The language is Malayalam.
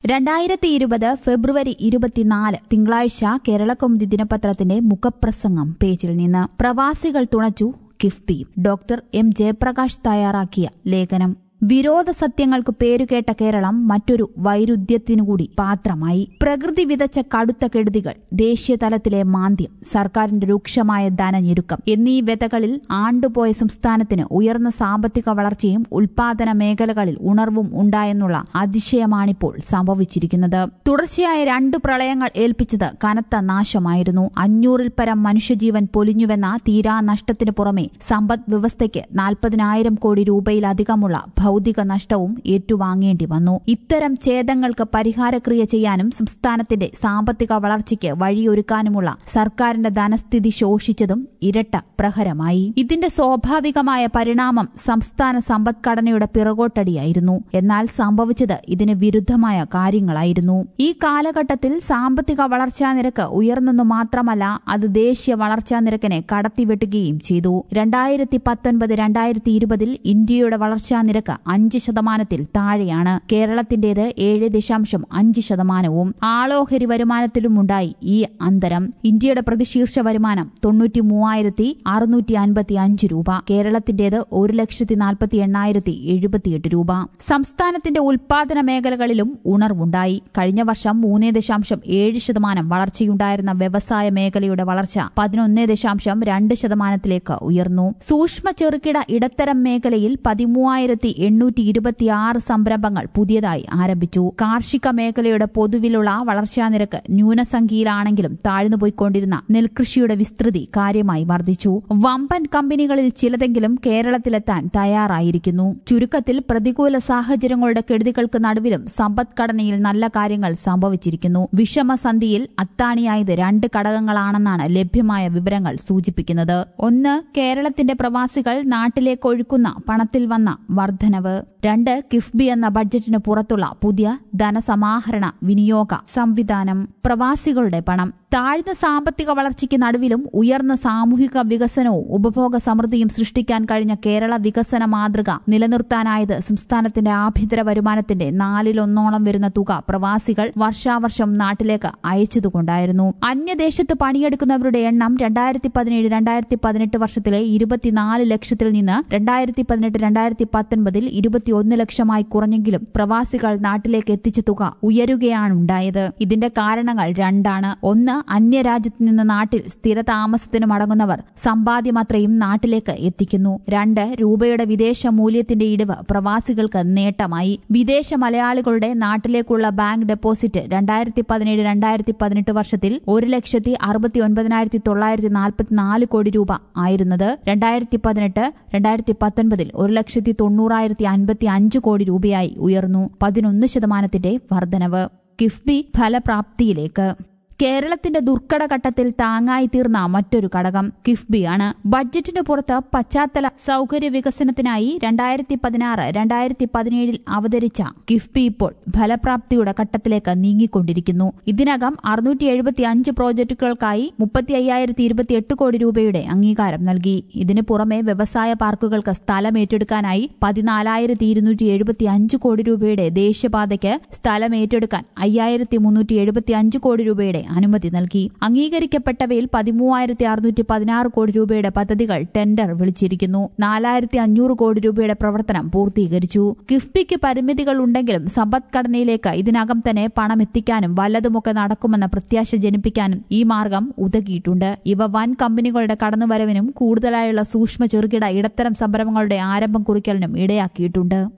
2020 ഫെബ്രുവരി 24 തിങ്കളാഴ്ച കേരളകൗമുദി ദിനപത്രത്തിന്റെ മുഖപ്രസംഗം പേജിൽ നിന്ന് പ്രവാസികൾ തുണച്ചു കിഫ്ബി. ഡോക്ടർ എം ജയപ്രകാശ് തയ്യാറാക്കിയ ലേഖനം. വിരോധ സത്യങ്ങൾക്ക് പേരുകേട്ട കേരളം മറ്റൊരു വൈരുദ്ധ്യത്തിനുകൂടി പാത്രമായി. പ്രകൃതി വിതച്ച കടുത്ത കെടുതികൾ, ദേശീയ തലത്തിലെ മാന്ദ്യം, സർക്കാരിന്റെ രൂക്ഷമായ ധനഞെരുക്കം എന്നീ വ്യതകളിൽ ആണ്ടുപോയ സംസ്ഥാനത്തിന് ഉയർന്ന സാമ്പത്തിക വളർച്ചയും ഉൽപാദന മേഖലകളിൽ ഉണർവും ഉണ്ടായെന്നുള്ള അതിശയമാണിപ്പോൾ സംഭവിച്ചിരിക്കുന്നത്. തുടർച്ചയായ 2 പ്രളയങ്ങൾ ഏൽപ്പിച്ചത് കനത്ത നാശമായിരുന്നു. 500-ൽ പരം മനുഷ്യജീവൻ പൊലിഞ്ഞുവെന്ന തീരാനഷ്ടത്തിനു പുറമെ സമ്പദ് വ്യവസ്ഥയ്ക്ക് 40,000 കോടി രൂപയിലധികമുള്ള ഭൌതിക നഷ്ടവും ഏറ്റുവാങ്ങേണ്ടി വന്നു. ഇത്തരം ഛേദങ്ങൾക്ക് പരിഹാരക്രിയ ചെയ്യാനും സംസ്ഥാനത്തിന്റെ സാമ്പത്തിക വളർച്ചയ്ക്ക് വഴിയൊരുക്കാനുമുള്ള സർക്കാരിന്റെ ധനസ്ഥിതി ശോഷിച്ചതും ഇരട്ട പ്രഹരമായി. ഇതിന്റെ സ്വാഭാവികമായ പരിണാമം സംസ്ഥാന സമ്പദ്ഘടനയുടെ പിറകോട്ടടിയായിരുന്നു. എന്നാൽ സംഭവിച്ചത് ഇതിന് വിരുദ്ധമായ കാര്യങ്ങളായിരുന്നു. ഈ കാലഘട്ടത്തിൽ സാമ്പത്തിക വളർച്ചാ നിരക്ക് ഉയർന്നെന്നു മാത്രമല്ല, അത് ദേശീയ വളർച്ചാ നിരക്കിനെ കടത്തിവെട്ടുകയും ചെയ്തു. 2019-2020 ഇന്ത്യയുടെ വളർച്ചാ നിരക്ക് 5% താഴെയാണ്. കേരളത്തിന്റേത് 7.5%. ആളോഹരി വരുമാനത്തിലുമുണ്ടായി ഈ അന്തരം. ഇന്ത്യയുടെ പ്രതിശീർഷ വരുമാനം 93,655 രൂപ. കേരളത്തിന്റേത് 1,48,078 രൂപ. സംസ്ഥാനത്തിന്റെ ഉൽപാദന മേഖലകളിലും ഉണർവുണ്ടായി. കഴിഞ്ഞ വർഷം 3.7% വളർച്ചയുണ്ടായിരുന്ന വ്യവസായ മേഖലയുടെ വളർച്ച 11.2% ഉയർന്നു. സൂക്ഷ്മ ചെറുകിട ഇടത്തരം മേഖലയിൽ 13,826 സംരംഭങ്ങൾ പുതിയതായി ആരംഭിച്ചു. കാർഷിക മേഖലയുടെ പൊതുവിലുള്ള വളർച്ചാ നിരക്ക് ന്യൂനസംഖ്യയിലാണെങ്കിലും താഴ്ന്നുപോയിക്കൊണ്ടിരുന്ന നെൽകൃഷിയുടെ വിസ്തൃതി കാര്യമായി വർദ്ധിച്ചു. വമ്പൻ കമ്പനികളിൽ ചിലതെങ്കിലും കേരളത്തിലെത്താൻ തയ്യാറായിരിക്കുന്നു. ചുരുക്കത്തിൽ പ്രതികൂല സാഹചര്യങ്ങളുടെ കെടുതികൾക്ക് നടുവിലും സമ്പദ്ഘടനയിൽ നല്ല കാര്യങ്ങൾ സംഭവിച്ചിരിക്കുന്നു. വിഷമസന്ധിയിൽ അത്താണിയായത് 2 ഘടകങ്ങളാണെന്നാണ് ലഭ്യമായ വിവരങ്ങൾ സൂചിപ്പിക്കുന്നത്. ഒന്ന്, കേരളത്തിന്റെ പ്രവാസികൾ നാട്ടിലേക്ക് ഒഴുക്കുന്ന പണത്തിൽ വന്ന വർധനവ്. 2, കിഫ്ബി എന്ന ബഡ്ജറ്റിന് പുറത്തുള്ള പുതിയ ധനസമാഹരണ വിനിയോഗ സംവിധാനം. പ്രവാസികളുടെ പണം. താഴ്ന്ന സാമ്പത്തിക വളർച്ചയ്ക്ക് നടുവിലും ഉയർന്ന സാമൂഹിക വികസനവും ഉപഭോഗ സമൃദ്ധിയും സൃഷ്ടിക്കാൻ കഴിഞ്ഞ കേരള വികസന മാതൃക നിലനിർത്താനായത് സംസ്ഥാനത്തിന്റെ ആഭ്യന്തര വരുമാനത്തിന്റെ 1/4 വരുന്ന തുക പ്രവാസികൾ വർഷാവർഷം നാട്ടിലേക്ക് അയച്ചതുകൊണ്ടായിരുന്നു. അന്യദേശത്ത് പണിയെടുക്കുന്നവരുടെ എണ്ണം 2017-2018 വർഷത്തിലെ 24 ലക്ഷത്തിൽ നിന്ന് 2018-2019 21 ലക്ഷമായി കുറഞ്ഞെങ്കിലും പ്രവാസികൾ നാട്ടിലേക്ക് എത്തിച്ച തുക ഉയരുകയാണുണ്ടായത്. ഇതിന്റെ കാരണങ്ങൾ 2 ആണ്. ഒന്ന്, അന്യരാജ്യത്ത് നിന്ന് നാട്ടിൽ സ്ഥിരതാമസത്തിന് മടങ്ങുന്നവർ സമ്പാദ്യമത്രയും നാട്ടിലേക്ക് എത്തിക്കുന്നു. 2, രൂപയുടെ വിദേശ മൂല്യത്തിന്റെ ഇടിവ് പ്രവാസികൾക്ക് നേട്ടമായി. വിദേശ മലയാളികളുടെ നാട്ടിലേക്കുള്ള ബാങ്ക് ഡെപ്പോസിറ്റ് 2017-2018 വർഷത്തിൽ 1,69,944 കോടി രൂപ ആയിരുന്നത് 2018-2019 1,90,055 കോടി രൂപയായി ഉയർന്നു. 11% വർധനവ്. കിഫ്ബി ഫലപ്രാപ്തിയിലേക്ക്. കേരളത്തിന്റെ ദുർഘടഘട്ടത്തിൽ താങ്ങായി തീർന്ന മറ്റൊരു ഘടകം കിഫ്ബിയാണ്. ബഡ്ജറ്റിന് പുറത്ത് പശ്ചാത്തല സൌകര്യ വികസനത്തിനായി 2016-2017 അവതരിച്ച കിഫ്ബി ഇപ്പോൾ ഫലപ്രാപ്തിയുടെ ഘട്ടത്തിലേക്ക് നീങ്ങിക്കൊണ്ടിരിക്കുന്നു. ഇതിനകം 675 പ്രോജക്ടുകൾക്കായി 35,028 കോടി രൂപയുടെ അംഗീകാരം നൽകി. ഇതിനു പുറമെ വ്യവസായ പാർക്കുകൾക്ക് സ്ഥലം ഏറ്റെടുക്കാനായി 14,275 കോടി രൂപയുടെ ദേശീയപാതയ്ക്ക് സ്ഥലം ഏറ്റെടുക്കാൻ 5,375 കോടി രൂപയുടെ അനുമതി നൽകി. അംഗീകരിക്കപ്പെട്ടവയിൽ 13,616 കോടി രൂപയുടെ പദ്ധതികൾ ടെൻഡർ വിളിച്ചിരിക്കുന്നു. 4,500 കോടി രൂപയുടെ പ്രവർത്തനം പൂർത്തീകരിച്ചു. കിഫ്ബിക്ക് പരിമിതികൾ ഉണ്ടെങ്കിലും സമ്പദ്ഘടനയിലേക്ക് ഇതിനകം തന്നെ പണം എത്തിക്കാനും വല്ലതുമൊക്കെ നടക്കുമെന്ന പ്രത്യാശ ജനിപ്പിക്കാനും ഈ മാർഗം ഉതകിയിട്ടുണ്ട്. ഇവ വൻ കമ്പനികളുടെ കടന്നുവരവിനും കൂടുതലായുള്ള സൂക്ഷ്മ ചെറുകിട ഇടത്തരം സംരംഭങ്ങളുടെ ആരംഭം കുറിക്കലിനും ഇടയാക്കിയിട്ടുണ്ട്.